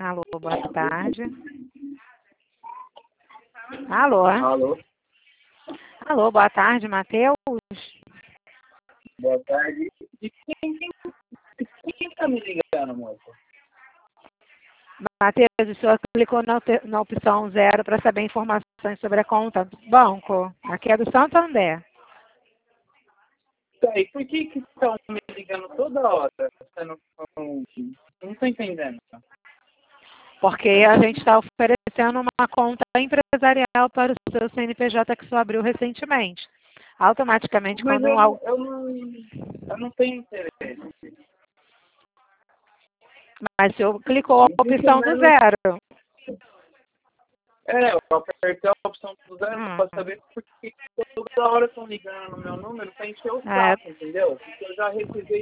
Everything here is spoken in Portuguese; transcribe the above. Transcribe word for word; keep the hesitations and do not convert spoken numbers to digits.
Alô, boa tarde. Alô? Alô? Alô, boa tarde, Matheus. Boa tarde. De quem, quem, quem tá me ligando, moça? Matheus, o senhor clicou na, op- na opção zero para saber informações sobre a conta do banco. Aqui é do Santander. Tá, e por que que estão me ligando toda hora? Você não, não, não tô entendendo. Porque a gente está oferecendo uma conta empresarial para o seu C N P J que o senhor abriu recentemente. Automaticamente, Mas quando eu, um, não- al- eu, não, eu não tenho interesse. mas o senhor clicou Me a diz opção do menos. zero. É, eu apertei a opção do zero Hum. para saber por que toda hora estão ligando no meu número para encher o É, saco, entendeu? Porque eu já revisei